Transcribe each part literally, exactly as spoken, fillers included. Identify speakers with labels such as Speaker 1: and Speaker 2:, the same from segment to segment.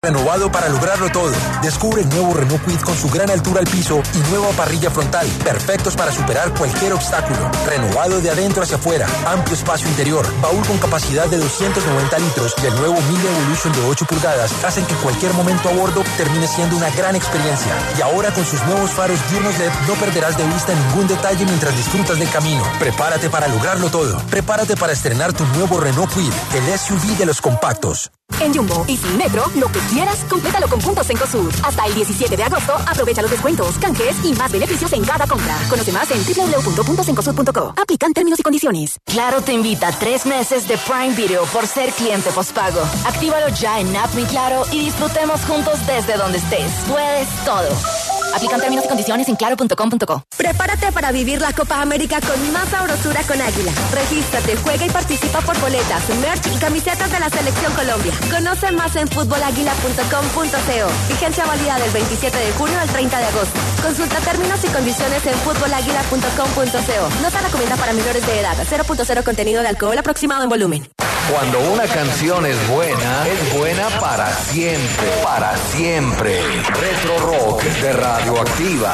Speaker 1: Renovado para lograrlo todo. Descubre el nuevo Renault Kwid con su gran altura al piso y nueva parrilla frontal, perfectos para superar cualquier obstáculo. Renovado de adentro hacia afuera, amplio espacio interior, baúl con capacidad de doscientos noventa litros y el nuevo Mille Evolution de ocho pulgadas hacen que cualquier momento a bordo termine siendo una gran experiencia. Y ahora con sus nuevos faros diurnos L E D no perderás de vista ningún detalle mientras disfrutas del camino. Prepárate para lograrlo todo. Prepárate para estrenar tu nuevo Renault Kwid, el S U V de los compactos.
Speaker 2: En Jumbo y Sin Metro, lo que quieras, complétalo con puntos Cencosud. Hasta el diecisiete de agosto, aprovecha los descuentos, canjes y más beneficios en cada compra. Conoce más en doble u doble u doble u punto puntos cencosud punto co. Aplican términos y condiciones.
Speaker 3: Claro te invita a tres meses de Prime Video por ser cliente postpago. Actívalo ya en App Mi Claro y disfrutemos juntos desde donde estés. Puedes todo. Aplican términos y condiciones en claro punto com punto co.
Speaker 4: Prepárate para vivir la Copa América con más sabrosura con Águila. Regístrate, juega y participa por boletas, merch y camisetas de la Selección Colombia. Conoce más en fútbol águila punto com punto co. Vigencia válida del veintisiete de junio al treinta de agosto. Consulta términos y condiciones en fútbol águila punto com punto co. No se recomienda para menores de edad. cero punto cero contenido de alcohol aproximado en volumen.
Speaker 5: Cuando una canción es buena, es buena para siempre, para siempre. Retro Rock de Radioactiva.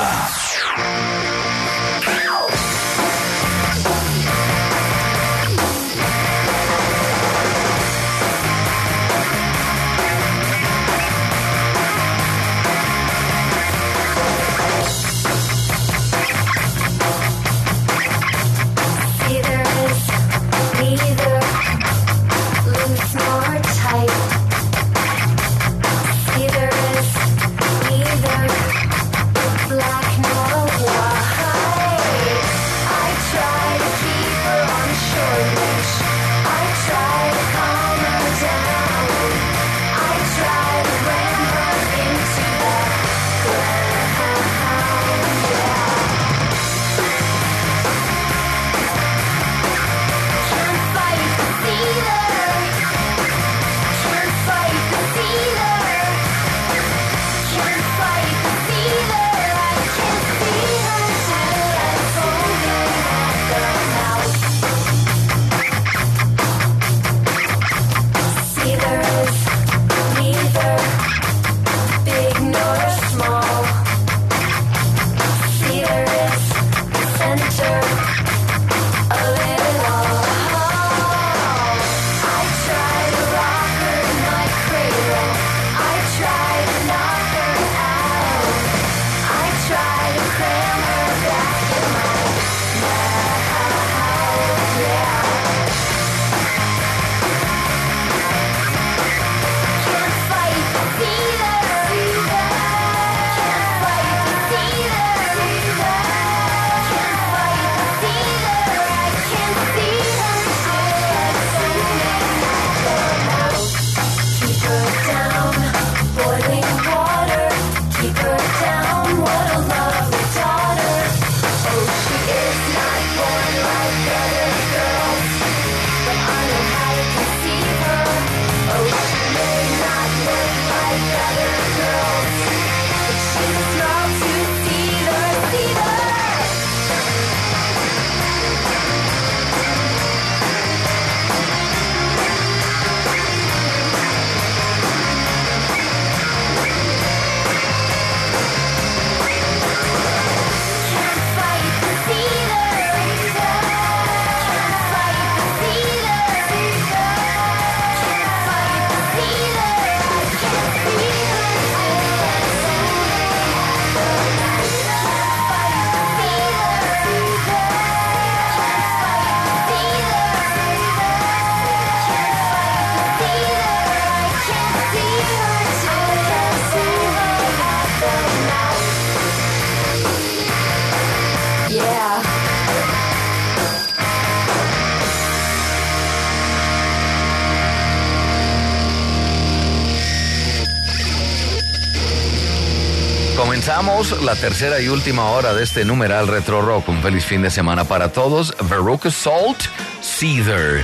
Speaker 5: Comenzamos la tercera y última hora de este numeral Retro Rock. Un feliz fin de semana para todos. Veruca Salt, Seether.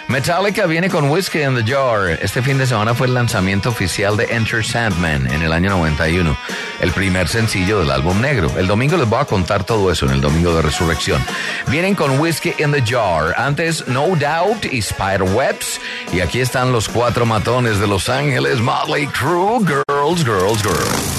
Speaker 5: Metallica viene con Whiskey in the Jar. Este fin de semana fue el lanzamiento oficial de Enter Sandman en el año noventa y uno, el primer sencillo del álbum negro. El domingo les voy a contar todo eso en el domingo de resurrección. Vienen con Whiskey in the Jar. Antes No Doubt y Spiderwebs. Y aquí están los cuatro matones de Los Ángeles, Motley Crue, Girls, Girls, Girls.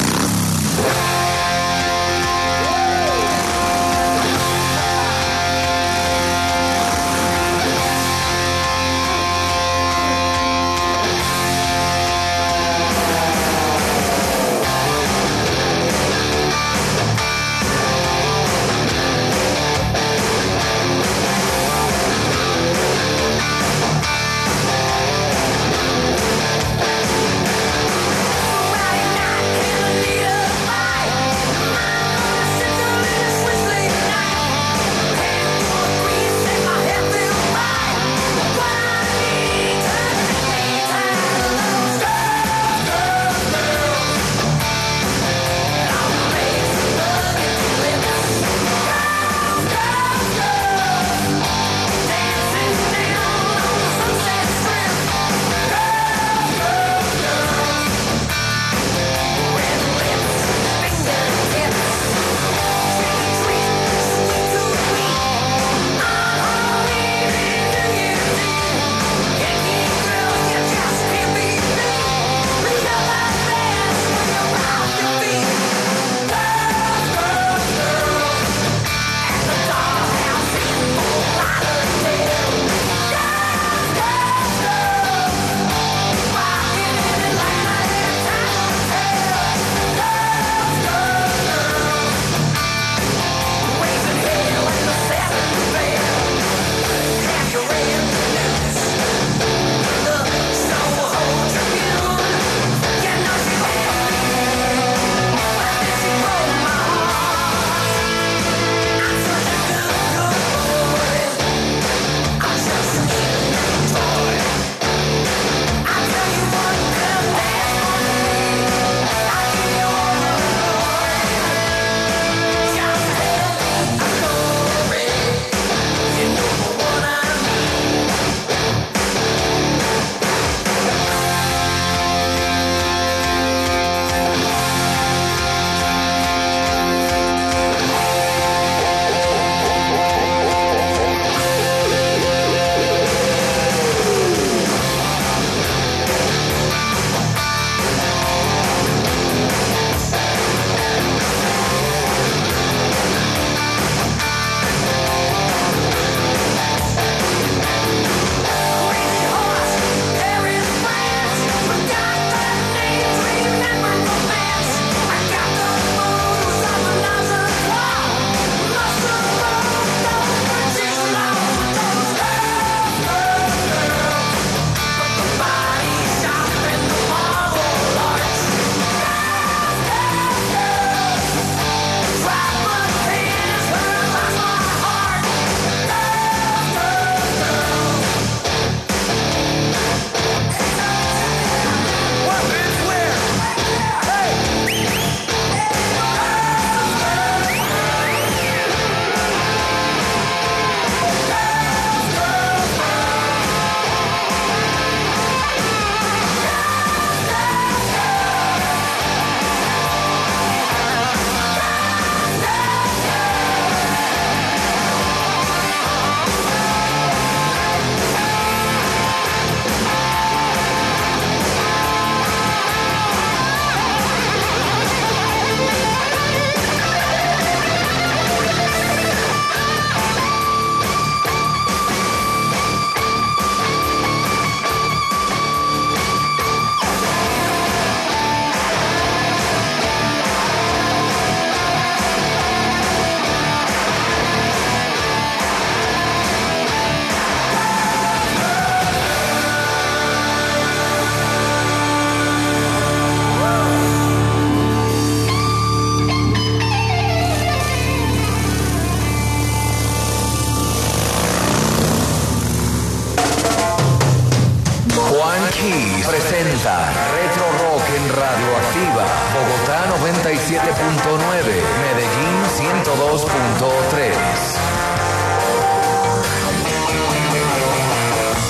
Speaker 5: presenta Retro Rock en Radioactiva, Bogotá noventa y siete punto nueve, Medellín ciento dos punto tres.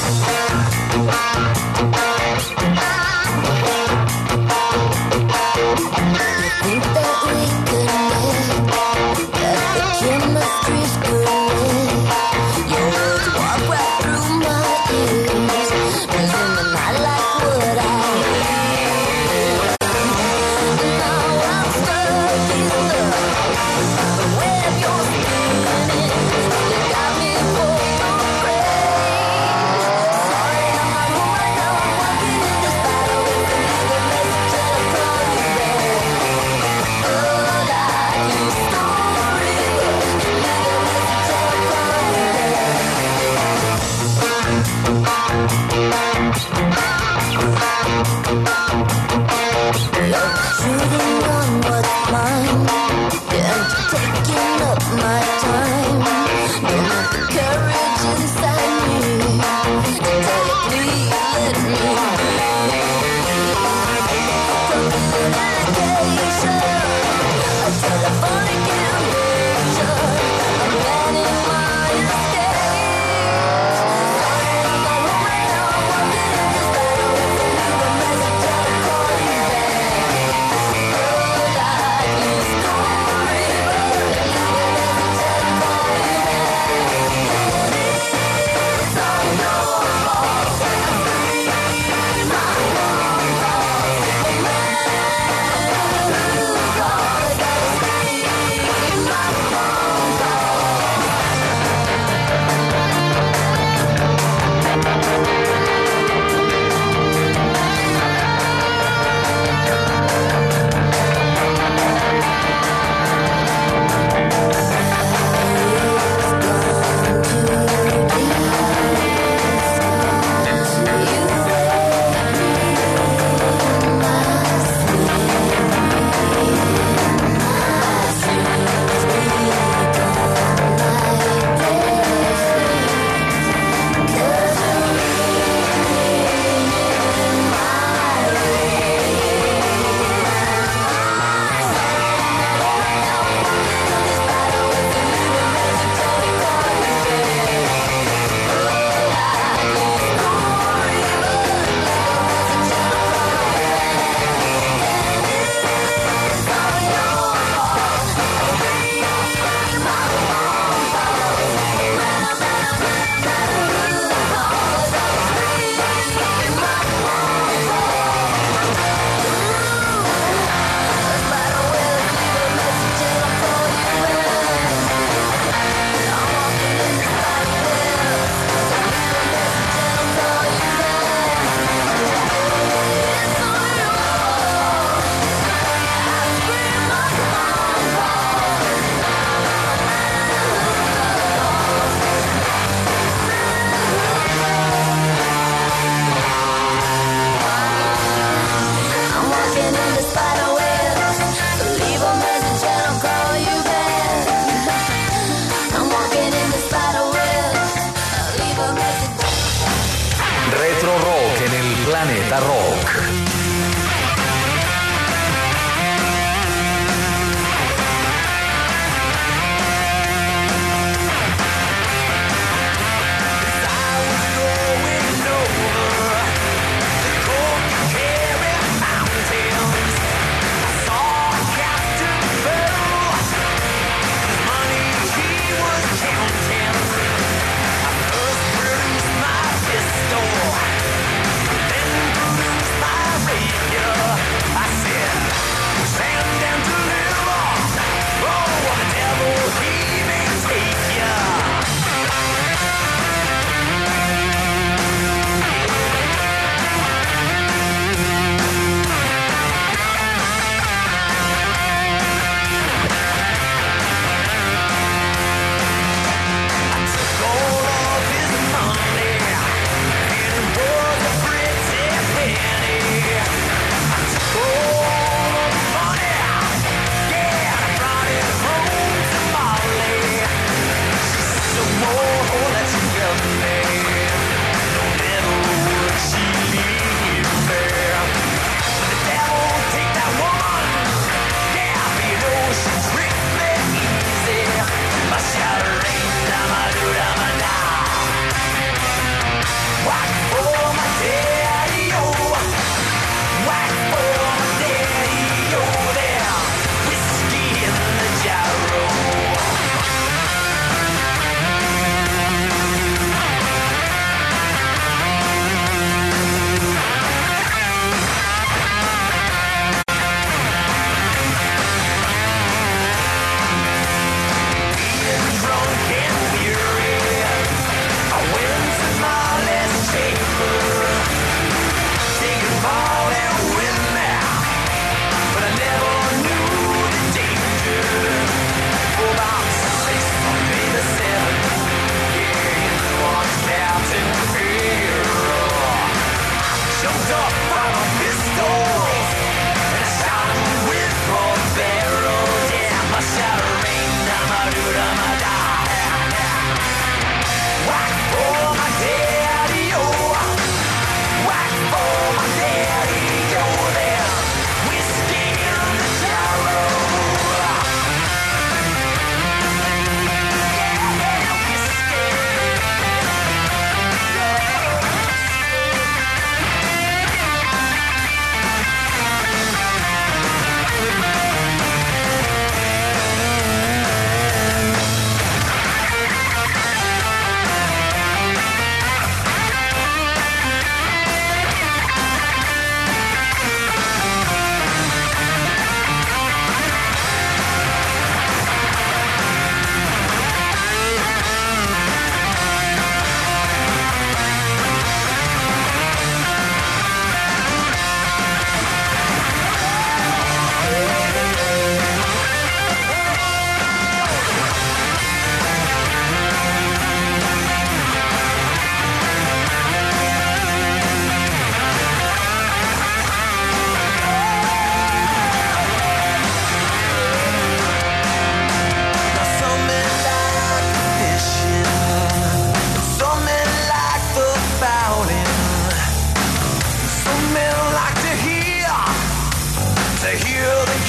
Speaker 5: Planeta Rock.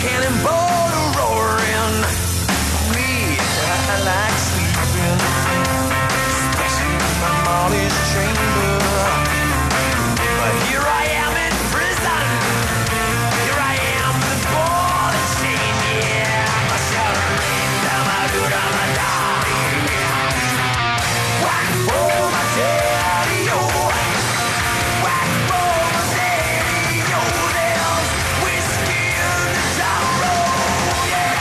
Speaker 6: cannonball roaring. Me, I like sleeping, especially in my Molly's chamber. But here I am in prison. Here I am with the ball and chain. Yeah, my shouldering down my root on my dog. Whack for my daddy, oh. Whack for my daddy, oh. There's whiskey in the tower, oh, yeah.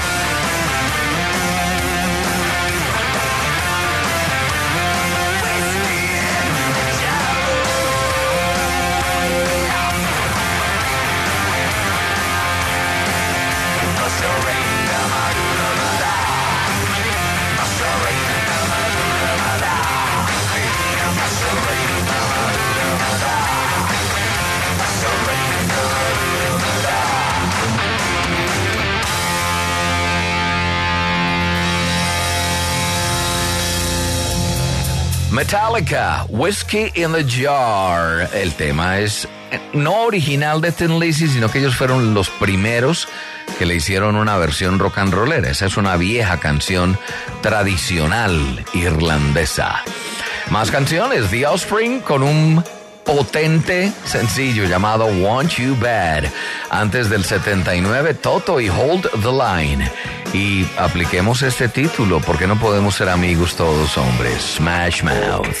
Speaker 6: Whiskey in the tower, yeah. I surrender my root on my dog. I surrender my root on my dog. I surrender my root on my dog. I surrender my root on my dog.
Speaker 5: Metallica, Whiskey in the Jar. El tema es no original de Thin Lizzy, sino que ellos fueron los primeros que le hicieron una versión rock and rollera. Esa es una vieja canción tradicional irlandesa. Más canciones, The Offspring con un potente sencillo llamado Want You Bad. Antes del setenta y nueve, Toto y Hold the Line. Y apliquemos este título, ¿por qué no podemos ser amigos todos, hombres? Smash Mouth.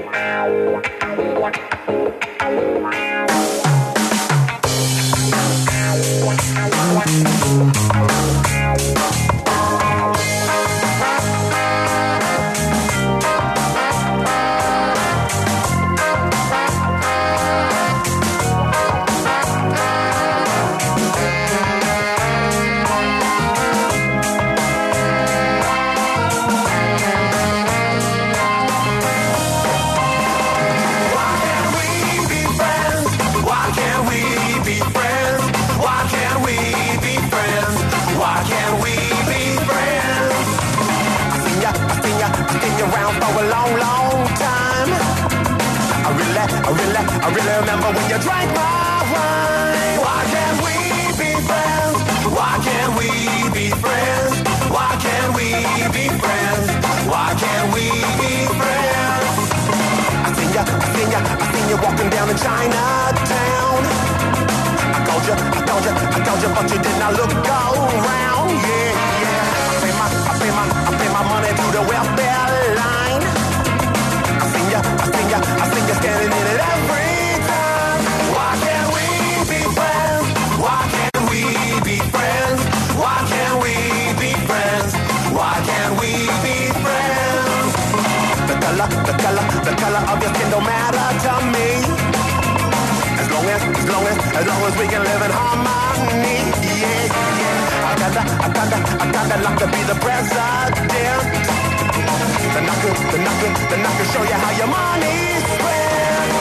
Speaker 6: I really remember when you drank my wine. Why can't we be friends? Why can't we be friends? Why can't we be friends? Why can't we be friends? I seen ya, I seen ya, I seen you walking down in Chinatown. I called you, I told you, I told you, but you did not look around. Yeah, yeah. I pay my, I pay my, I pay my money through the welfare line. I seen ya, I seen ya, I seen ya standing in it every time. Why can't we be friends? Why can't we be friends? Why can't we be friends? Why can't we be friends? The color, the color, the color of your skin don't matter to me. As long as, as long as, as long as we can live in harmony. Yeah, yeah. I kinda, I kinda, I kinda like to be the president. Then I could, then I could, then I could show you how your money's spent.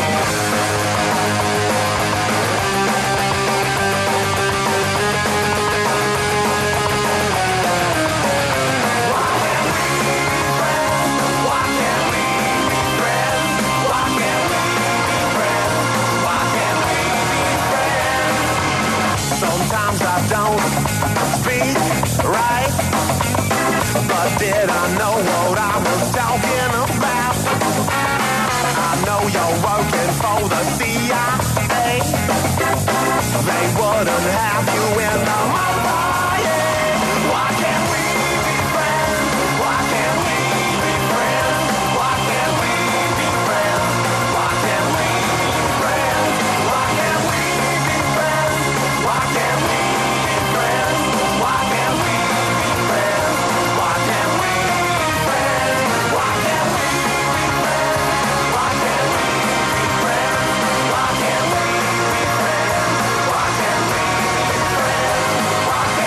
Speaker 6: Why can't we be friends? Why can't we be friends? Why can't we be friends? Why can't we be friends? Sometimes I don't speak right, but did I know what I was talking about? I know you're working for the C I A. They wouldn't have you in the mafia. Why can't we be friends? Why can't we be friends? Why can't we be friends? Why can't we be friends? Why can't we be friends? Why can't we be friends? Why can't we be friends? Why can't we be friends? Why can't we be friends? Why can't we be friends? Why can't we be friends? Why can't we be friends? Why can't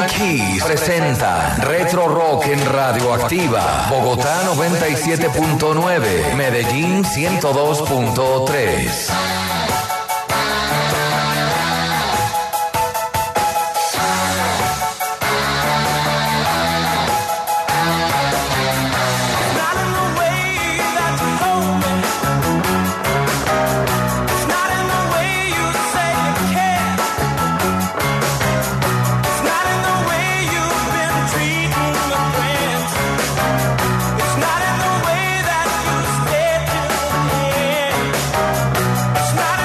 Speaker 5: Kiss presenta Retro Rock en Radioactiva. Bogotá noventa y siete punto nueve, Medellín ciento dos punto tres.
Speaker 6: It's not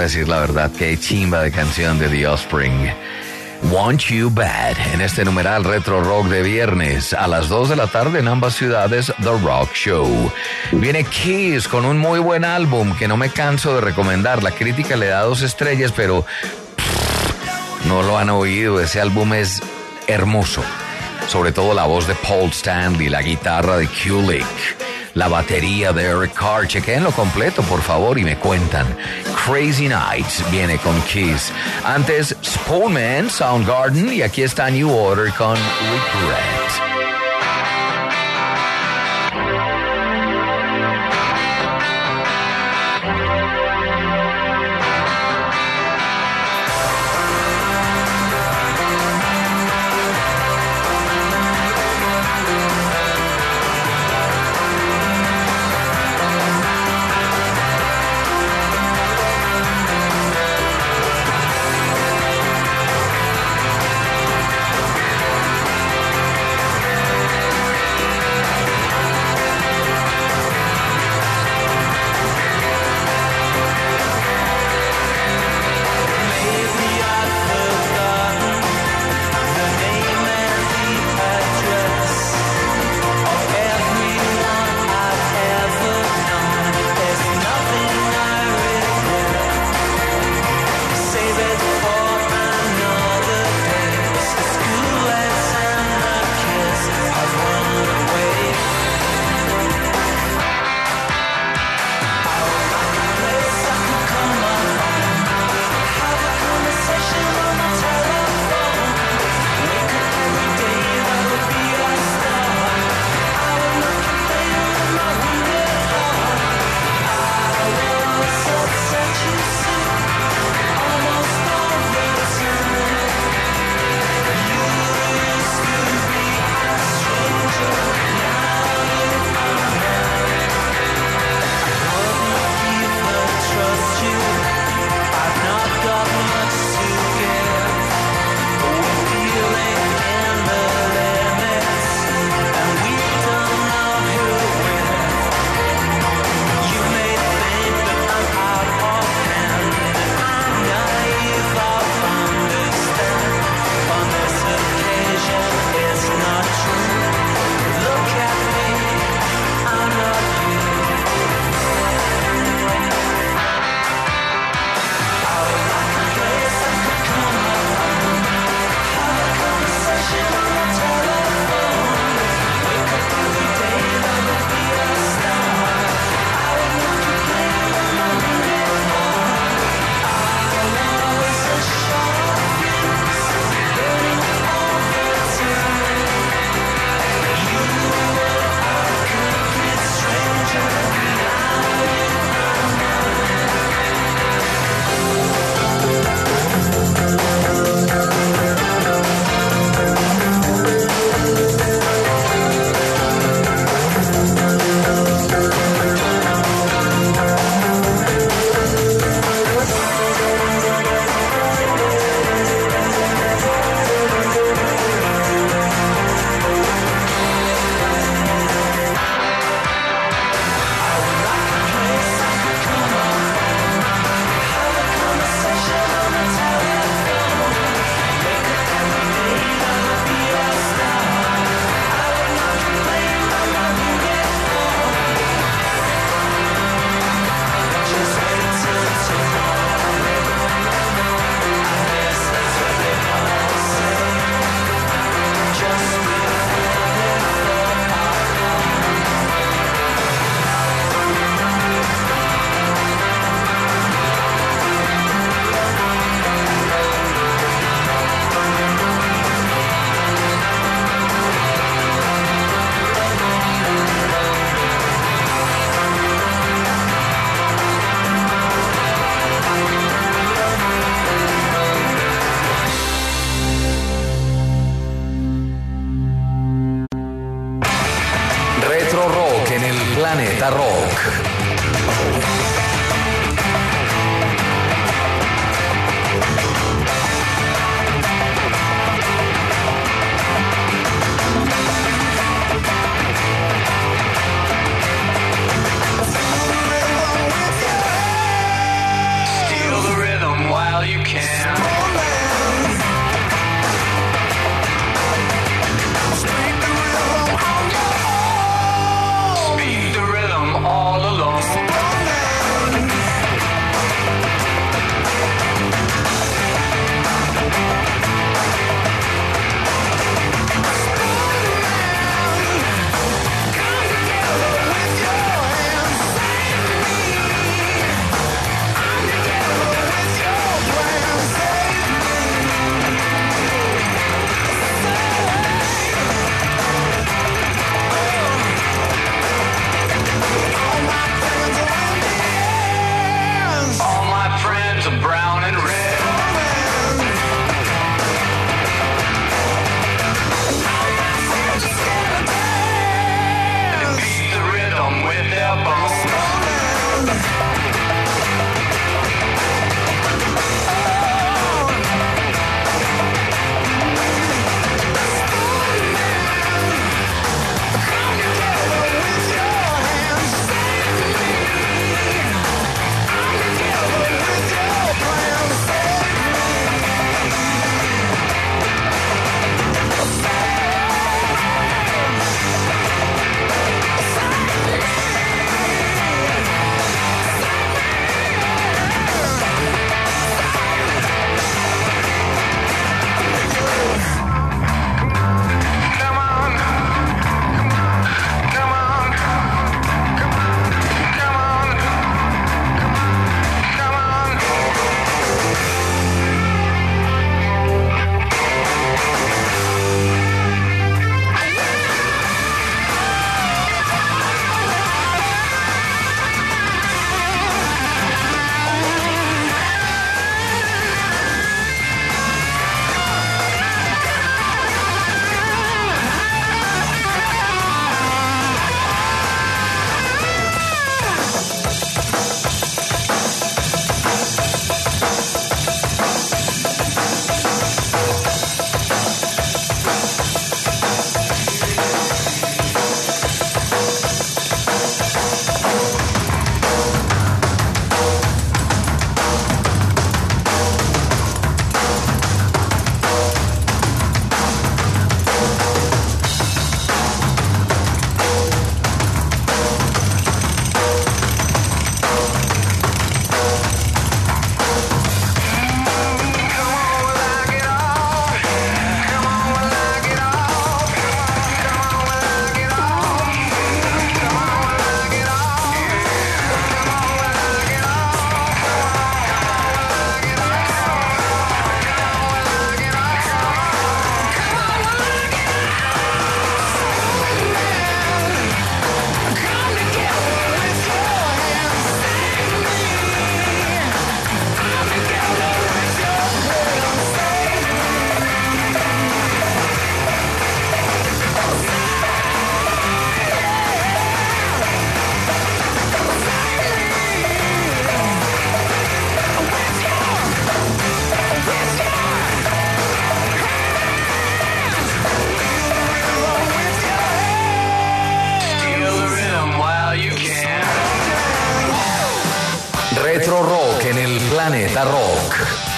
Speaker 5: a decir la verdad, qué chimba de canción de The Offspring. Want You Bad, en este numeral Retro Rock de viernes a las dos de la tarde en ambas ciudades, The Rock Show. Viene Kiss con un muy buen álbum que no me canso de recomendar. La crítica le da dos estrellas, pero pff, no lo han oído. Ese álbum es hermoso. Sobre todo la voz de Paul Stanley, la guitarra de Kulick, la batería de Eric Carr. Chequenlo completo, por favor, y me cuentan. Crazy Nights viene con Kiss. Antes, Spoonman, Soundgarden, y aquí está New Order con Regret.
Speaker 1: Planeta Rock.
Speaker 6: Steal the
Speaker 5: Planeta Rock.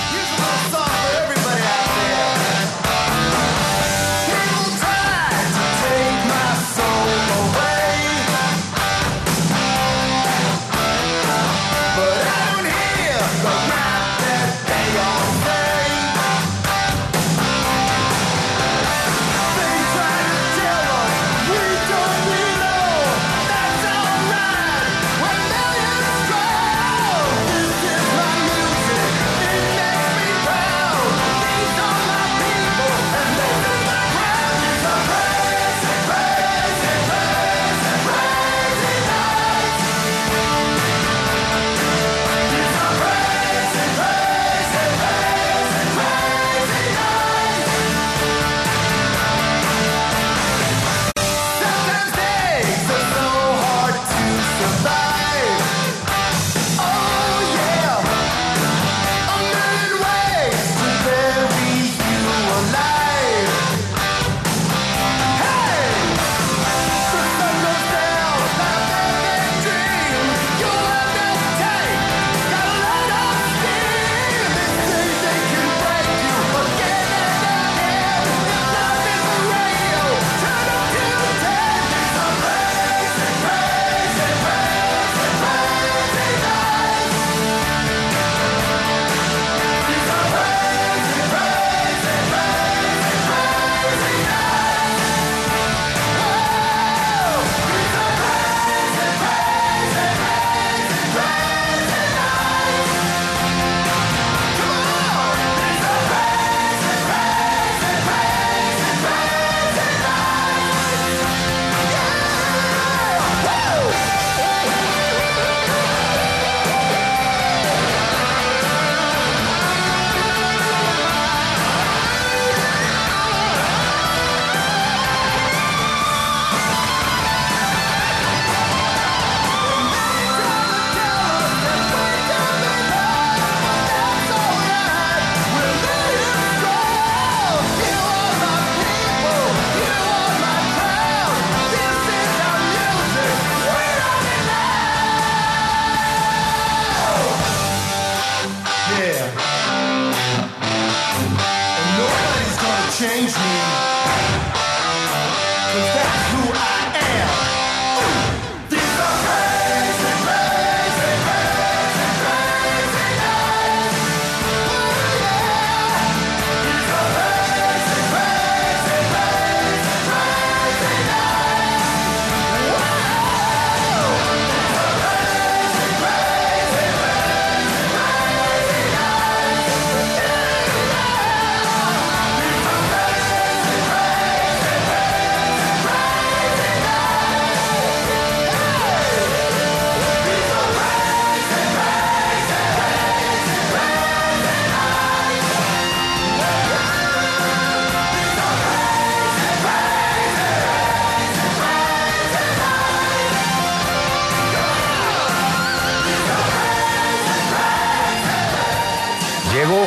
Speaker 5: Llego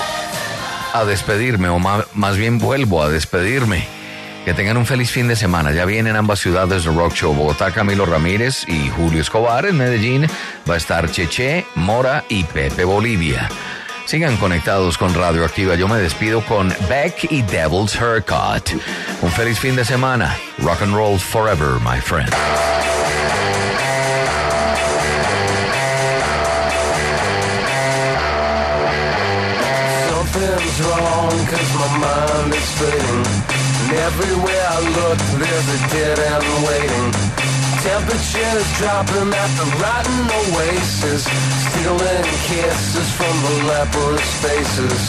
Speaker 5: a despedirme, o más, más bien vuelvo a despedirme. Que tengan un feliz fin de semana. Ya vienen ambas ciudades de Rock Show. Bogotá, Camilo Ramírez y Julio Escobar. En Medellín va a estar Cheche, Mora y Pepe Bolivia. Sigan conectados con Radio Activa. Yo me despido con Beck y Devil's Haircut. Un feliz fin de semana. Rock and roll forever, my friend.
Speaker 6: Something's wrong, cause my mind is fading. And everywhere I look, there's a dead end waiting. Temperatures dropping at the rotten oasis, stealing kisses from the leprous faces.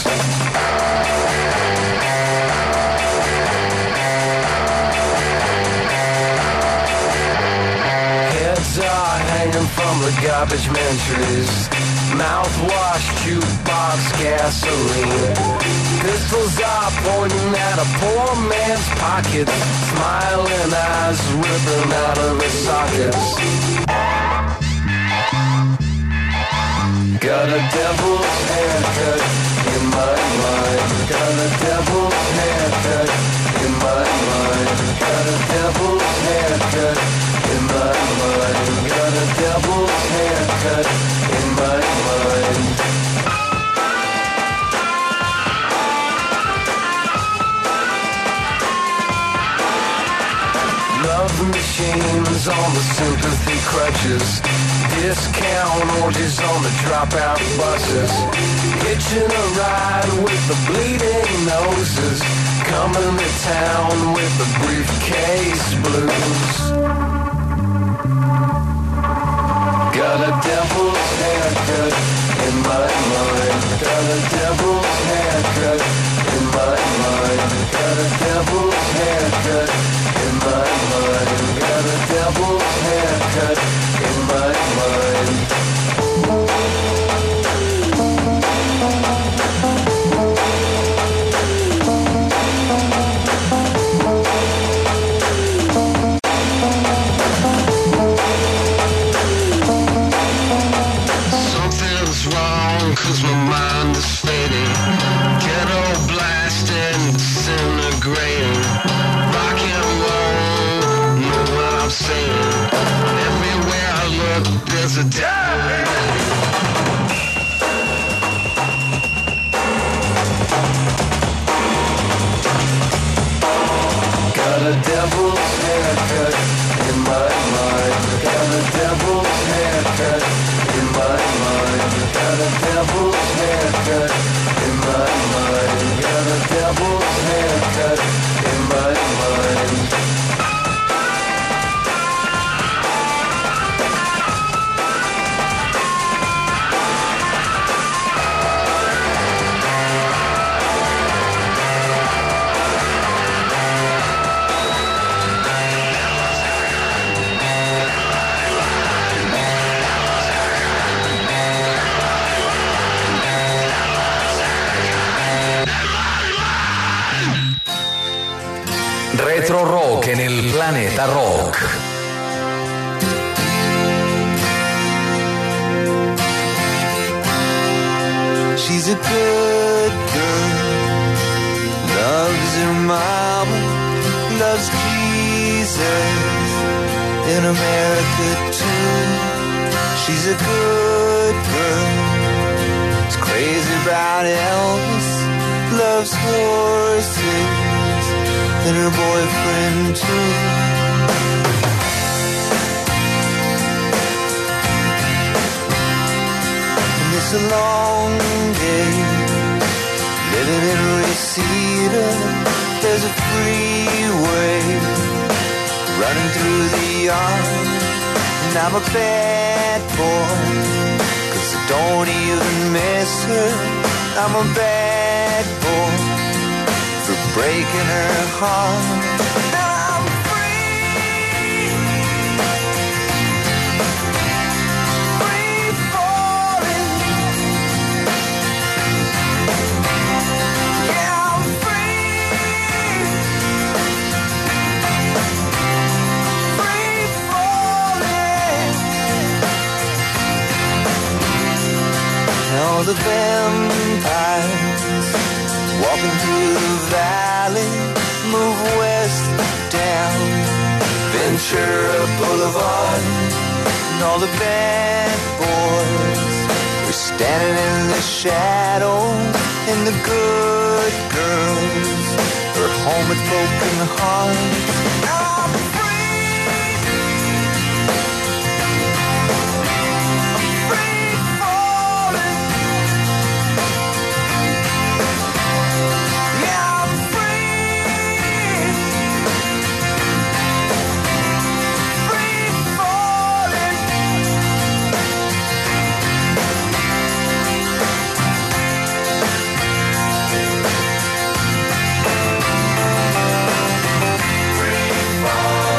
Speaker 6: Heads are hanging from the garbage man trees. Mouthwash, jukebox, gasoline. Pistols are pointing at a poor man's pockets. Smiling eyes ripping out of his sockets. Got a devil's haircut in my mind. Got a devil's haircut in my mind. Got a devil's haircut in my mind. Got a devil's haircut in my mind. love machines on the sympathy crutches. Discount orgies on the dropout buses. Hitching a ride with the bleeding noses. Coming to town with the briefcase blues. Got a devil's haircut in my mind. Got a devil's haircut in my mind. Got a devil's haircut in my mind. Got a devil's haircut in my mind. Something's wrong 'cause my mind is fading. Ghetto blasting, disintegrating. Rock and roll, know what I'm saying. Everywhere I look, there's a devil. Got a devil's haircut in my mind. Got a devil's haircut in my mind. Got a devil's haircut in my mind. Got a devil's haircut in my mind.
Speaker 5: Retro Rock en el Planeta Rock.
Speaker 7: She's a good girl, loves her mama, loves Jesus, in America too. She's a good girl, is crazy about Elvis, loves horses, and her boyfriend too. And it's a long day, living in Reseda. There's a freeway running through the yard, and I'm a bad boy, 'cause I don't even miss her. I'm a bad boy for breaking her heart. Now I'm free, free falling. Yeah, I'm free, free falling. Now the vampires walking through the valley, move west down Ventura Boulevard, and all the bad boys were standing in the shadow, and the good girls are home with broken hearts. I'm free, I'm free falling. Free fall.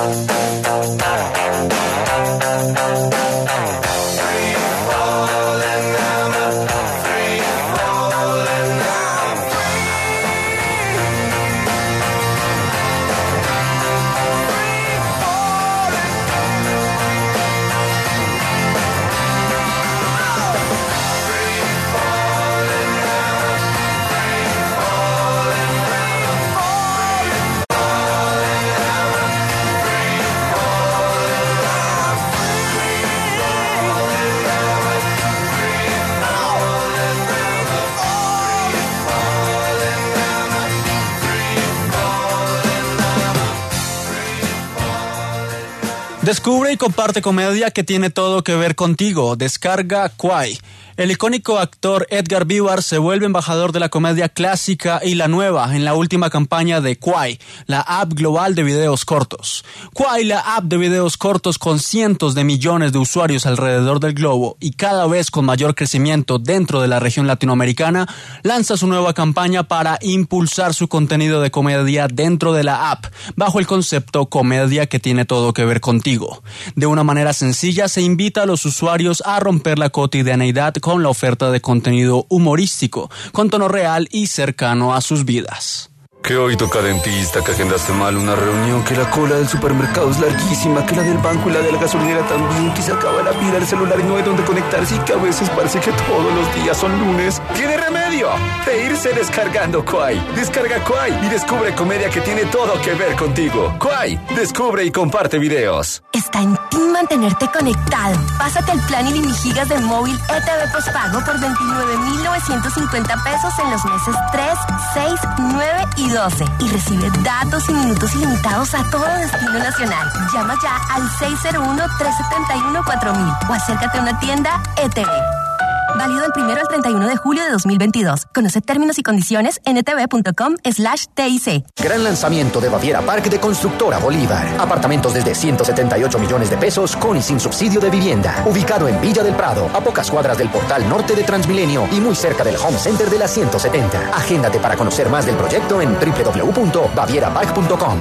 Speaker 8: Descubre y comparte comedia que tiene todo que ver contigo. Descarga Kwai. El icónico actor Edgar Vivar se vuelve embajador de la comedia clásica y la nueva en la última campaña de Kwai, la app global de videos cortos. Kwai, la app de videos cortos con cientos de millones de usuarios alrededor del globo y cada vez con mayor crecimiento dentro de la región latinoamericana, lanza su nueva campaña para impulsar su contenido de comedia dentro de la app, bajo el concepto comedia que tiene todo que ver contigo. De una manera sencilla se invita a los usuarios a romper la cotidianeidad con la oferta de contenido humorístico, con tono real y cercano a sus vidas.
Speaker 9: Que hoy toca dentista, que agendaste mal una reunión, que la cola del supermercado es larguísima, que la del banco y la de la gasolinera también, que se acaba la pila del celular y no hay donde conectarse y que a veces parece que todos los días son lunes. ¿Tiene remedio? De irse descargando Kwai. Descarga Kwai y descubre comedia que tiene todo que ver contigo. Kwai, descubre y comparte videos.
Speaker 4: Está en ti mantenerte conectado. Pásate al plan ilimigigas de móvil E T V postpago por veintinueve mil novecientos cincuenta pesos en los meses tres, seis, nueve y doce. Y recibe datos y minutos ilimitados a todo destino nacional. Llama ya al seis cero uno, tres siete uno, cuatro mil o acércate a una tienda E T V. Válido del primero al treinta y uno de julio de dos mil veintidós. Conoce términos y condiciones en etv.com slash TIC.
Speaker 10: Gran lanzamiento de Baviera Park de Constructora Bolívar. Apartamentos desde ciento setenta y ocho millones de pesos con y sin subsidio de vivienda. Ubicado en Villa del Prado, a pocas cuadras del portal norte de Transmilenio y muy cerca del Home Center de la ciento setenta. Agéndate para conocer más del proyecto en doble u doble u doble u punto baviera park punto com.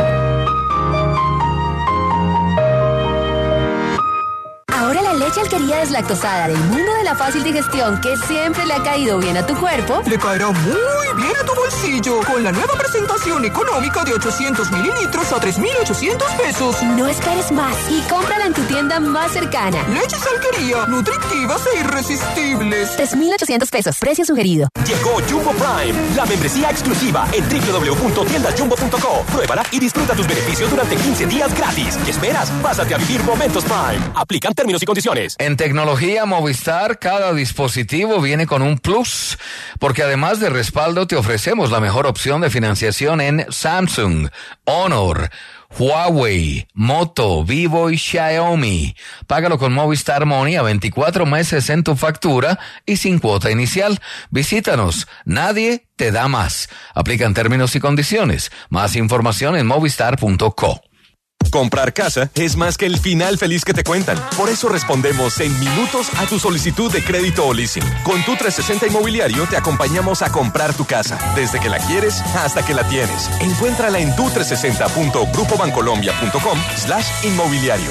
Speaker 4: Ahora la leche Alquería deslactosada del mundo de la fácil digestión que siempre le ha caído bien a tu cuerpo,
Speaker 11: le caerá muy bien a tu bolsillo con la nueva presentación económica de ochocientos mililitros a tres mil ochocientos pesos.
Speaker 4: No esperes más y cómprala en tu tienda más cercana.
Speaker 11: Leches Alquería, nutritivas e irresistibles.
Speaker 4: tres mil ochocientos pesos, precio sugerido.
Speaker 12: Llegó Jumbo Prime, la membresía exclusiva en doble u doble u doble u punto tiendas jumbo punto co. Pruébala y disfruta tus beneficios durante quince días gratis. ¿Qué esperas? Pásate a vivir momentos Prime. Aplican términos y condiciones.
Speaker 5: En tecnología Movistar, cada dispositivo viene con un plus, porque además de respaldo te ofrecemos la mejor opción de financiación en Samsung, Honor, Huawei, Moto, Vivo y Xiaomi. Págalo con Movistar Money a veinticuatro meses en tu factura y sin cuota inicial. Visítanos. Nadie te da más. Aplican términos y condiciones. Más información en movistar punto co.
Speaker 12: Comprar casa es más que el final feliz que te cuentan. Por eso respondemos en minutos a tu solicitud de crédito o leasing. Con tu trescientos sesenta Inmobiliario te acompañamos a comprar tu casa, desde que la quieres hasta que la tienes. Encuéntrala en tu trescientos sesenta punto grupo bancolombia punto com slash inmobiliario.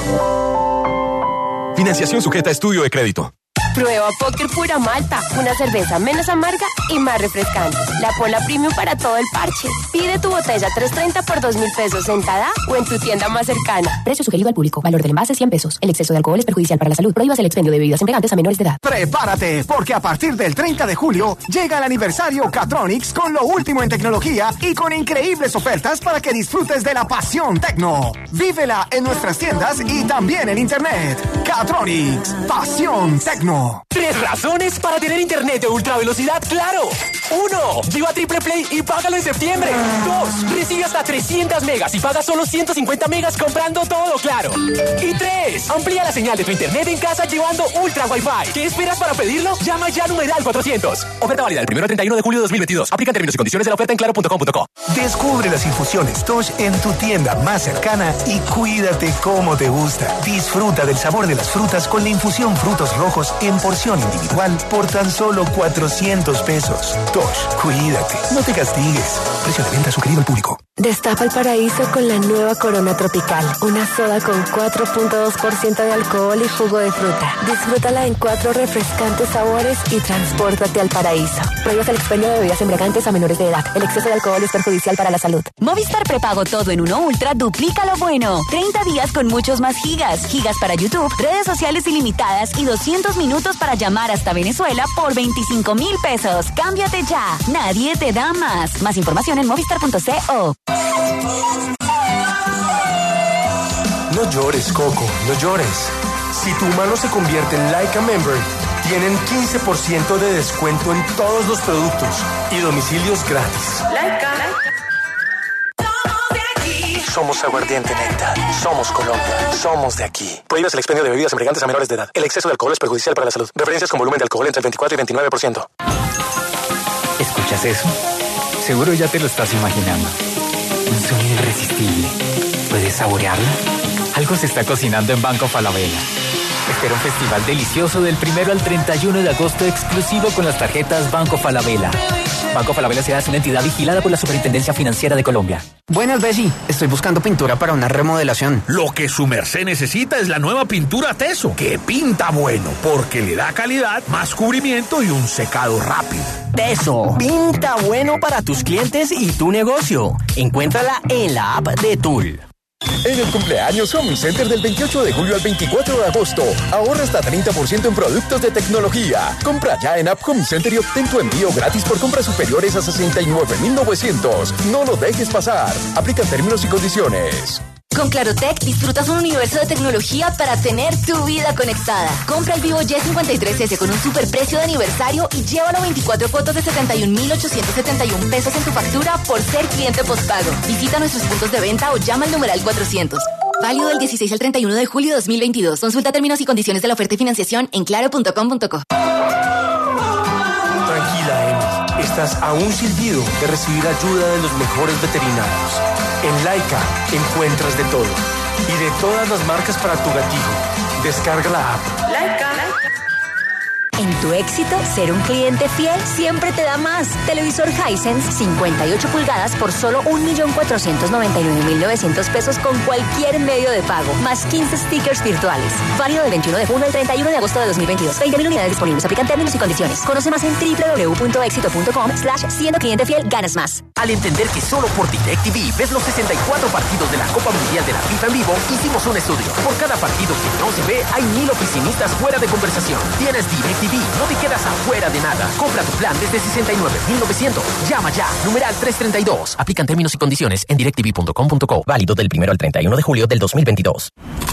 Speaker 12: Financiación sujeta a estudio de crédito.
Speaker 4: Prueba Póker Pura Malta, una cerveza menos amarga y más refrescante. La Pola Premium para todo el parche. Pide tu botella trescientos treinta por dos mil pesos en Tada o en tu tienda más cercana. Precio sugerido al público. Valor del envase cien pesos. El exceso de alcohol es perjudicial para la salud. Prohíbas el expendio de bebidas embriagantes a menores de edad.
Speaker 13: Prepárate, porque a partir del treinta de julio llega el aniversario Catronics con lo último en tecnología y con increíbles ofertas para que disfrutes de la pasión tecno. Vívela en nuestras tiendas y también en internet. Catronics, pasión tecno.
Speaker 12: Tres razones para tener internet de ultra velocidad Claro. Uno, lleva Triple Play y págalo en septiembre. Dos, recibe hasta trescientas megas y paga solo ciento cincuenta megas comprando todo Claro. Y tres, amplía la señal de tu internet en casa llevando Ultra Wi-Fi. ¿Qué esperas para pedirlo? Llama ya a numeral cuatrocientos. Oferta válida del primero al treinta y uno de julio de dos mil veintidós. Aplican términos y condiciones de la oferta en claro punto com punto co.
Speaker 14: Descubre las infusiones Tosh en tu tienda más cercana y cuídate como te gusta. Disfruta del sabor de las frutas con la infusión frutos rojos en porción individual por tan solo cuatrocientos pesos. Tosh, cuídate, no te castigues. Precio de venta sugerido al público.
Speaker 4: Destapa el paraíso con la nueva Corona Tropical. Una soda con cuatro punto dos por ciento de alcohol y jugo de fruta. Disfrútala en cuatro refrescantes sabores y transpórtate al paraíso. Prohíbas el expendio de bebidas embriagantes a menores de edad. El exceso de alcohol es perjudicial para la salud.
Speaker 2: Movistar Prepago Todo en Uno Ultra duplica lo bueno. treinta días con muchos más gigas. Gigas para YouTube, redes sociales ilimitadas y doscientos minutos para llamar hasta Venezuela por veinticinco mil pesos. Cámbiate ya. Nadie te da más. Más información en movistar punto co.
Speaker 15: No llores, Coco, no llores. Si tu humano se convierte en Like a Member, tienen quince por ciento de descuento en todos los productos y domicilios gratis.
Speaker 7: Laica.
Speaker 15: Somos Aguardiente Nectar. Somos Colombia. Somos de aquí. Prohíbes el expendio de bebidas embriagantes a menores de edad. El exceso de alcohol es perjudicial para la salud. Referencias con volumen de alcohol entre el veinticuatro y veintinueve por ciento.
Speaker 16: ¿Escuchas eso? Seguro ya te lo estás imaginando. Un sonido irresistible. ¿Puedes saborearlo? Algo se está cocinando en Banco Falabella. Espera un festival delicioso del primero al treinta y uno de agosto exclusivo con las tarjetas Banco Falabella. Banco Falabella S A es una entidad vigilada por la Superintendencia Financiera de Colombia.
Speaker 17: Buenas, Bessie. Estoy buscando pintura para una remodelación.
Speaker 18: Lo que su merced necesita es la nueva pintura Teso, que pinta bueno, porque le da calidad, más cubrimiento y un secado rápido.
Speaker 19: Teso, pinta bueno para tus clientes y tu negocio. Encuéntrala en la app de Tool.
Speaker 20: En el cumpleaños Home Center del veintiocho de julio al veinticuatro de agosto, ahorra hasta treinta por ciento en productos de tecnología. Compra ya en App Home Center y obtén tu envío gratis por compras superiores a sesenta y nueve mil novecientos. No lo dejes pasar. Aplican términos y condiciones.
Speaker 3: Con Clarotec disfrutas un universo de tecnología para tener tu vida conectada. Compra el Vivo Y cincuenta y tres ese con un superprecio de aniversario y llévalo veinticuatro cuotas de setenta y un mil ochocientos setenta y un pesos en tu factura por ser cliente postpago. Visita nuestros puntos de venta o llama al numeral cuatrocientos. Válido del dieciséis al treinta y uno de julio de dos mil veintidós. Consulta términos y condiciones de la oferta y financiación en claro punto com punto co.
Speaker 15: Tranquila, Emi. Estás a un silbido de recibir ayuda de los mejores veterinarios. En Laica encuentras de todo. Y de todas las marcas para tu gatito. Descarga la app.
Speaker 4: Laica. En tu éxito, ser un cliente fiel siempre te da más. Televisor Hisense cincuenta y ocho pulgadas por solo un millón cuatrocientos noventa y nueve mil novecientos pesos con cualquier medio de pago, más quince stickers virtuales. Válido del veintiuno de junio al treinta y uno de agosto de dos mil veintidós. veinte mil unidades disponibles. Aplican términos y condiciones. Conoce más en doble u doble u doble u punto éxito punto com slash siendo cliente fiel ganas más.
Speaker 19: Al entender que solo por DirecTV ves los sesenta y cuatro partidos de la Copa Mundial de la FIFA en vivo, hicimos un estudio. Por cada partido que no se ve, hay mil oficinistas fuera de conversación. Tienes DirecTV, no te quedas afuera de nada. Compra tu plan desde sesenta y nueve mil novecientos. Llama ya, numeral trescientos treinta y dos. Aplican términos y condiciones en directv punto com punto co. Válido del primero al treinta y uno de julio del dos mil veintidós.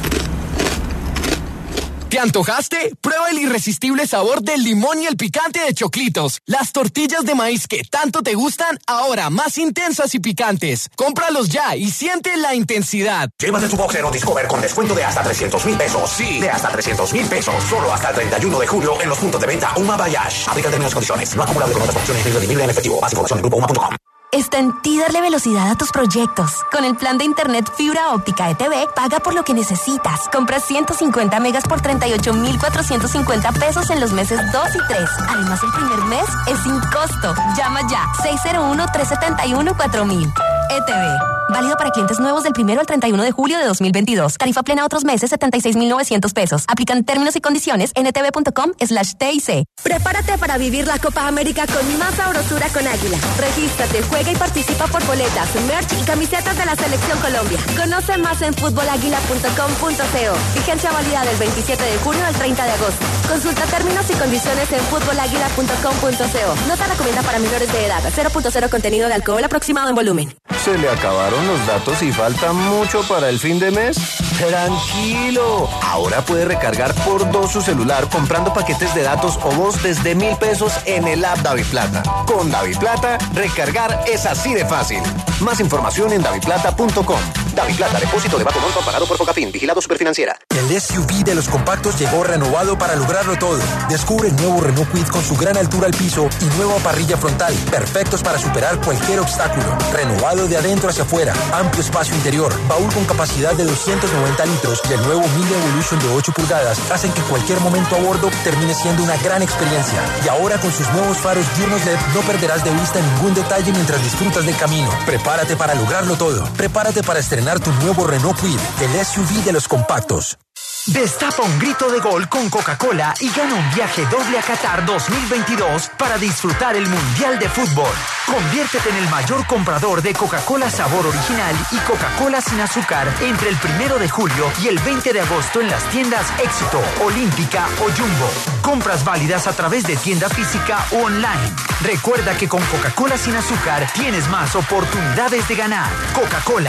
Speaker 21: ¿Te antojaste? Prueba el irresistible sabor del limón y el picante de Choclitos. Las tortillas de maíz que tanto te gustan, ahora más intensas y picantes. Cómpralos ya y siente la intensidad.
Speaker 22: Llévate tu boxer o Discover con descuento de hasta trescientos mil pesos. Sí, de hasta trescientos mil pesos. Solo hasta el treinta y uno de julio en los puntos de venta Uma Bayash. Aplica términos y condiciones. No acumulable con otras opciones ni redimible en efectivo. Más información en grupo uma punto com.
Speaker 4: Está en ti darle velocidad a tus proyectos. Con el plan de internet fibra óptica E T V, paga por lo que necesitas. Compra ciento cincuenta megas por treinta y ocho mil cuatrocientos cincuenta pesos en los meses dos y tres. Además, el primer mes es sin costo. Llama ya, seis cero uno, tres siete uno, cuatro mil. E T V. Válido para clientes nuevos del primero al treinta y uno de julio de dos mil veintidós. Tarifa plena otros meses, setenta y seis mil novecientos pesos. Aplican términos y condiciones en etv punto com slash T I C. Prepárate para vivir la Copa América con más sabrosura con Águila. Regístrate, juega y participa por boletas, merch y camisetas de la Selección Colombia. Conoce más en fútbol águila punto com punto co. Vigencia válida del veintisiete de junio al treinta de agosto. Consulta términos y condiciones en fútbol águila punto com punto co. No se recomienda para menores de edad. cero punto cero contenido de alcohol aproximado en volumen.
Speaker 23: ¿Se le acabaron los datos y falta mucho para el fin de mes? ¡Tranquilo! Ahora puede recargar por dos su celular comprando paquetes de datos o voz desde mil pesos en el app DaviPlata. Con DaviPlata, recargar es así de fácil. Más información en daviplata punto com.
Speaker 10: DaviPlata, depósito de bajo monto pagado por Focafin, vigilado Superfinanciera.
Speaker 14: El S U V de los compactos llegó renovado para lograrlo todo. Descubre el nuevo Renault Kwid con su gran altura al piso y nueva parrilla frontal, perfectos para superar cualquier obstáculo. Renovado de adentro hacia afuera, amplio espacio interior, baúl con capacidad de doscientos noventa litros y el nuevo Mini Evolution de ocho pulgadas hacen que cualquier momento a bordo termine siendo una gran experiencia. Y ahora con sus nuevos faros diurnos L E D no perderás de vista ningún detalle mientras disfrutas del camino. Prepárate para lograrlo todo. Prepárate para estrenar tu nuevo Renault Kwid, el S U V de los compactos.
Speaker 1: Destapa un grito de gol con Coca-Cola y gana un viaje doble a Qatar dos mil veintidós para disfrutar el Mundial de Fútbol. Conviértete en el mayor comprador de Coca-Cola sabor original y Coca-Cola sin azúcar entre el primero de julio y el veinte de agosto en las tiendas Éxito, Olímpica o Jumbo. Compras válidas a través de tienda física o online. Recuerda que con Coca-Cola sin azúcar tienes más oportunidades de ganar. Coca-Cola,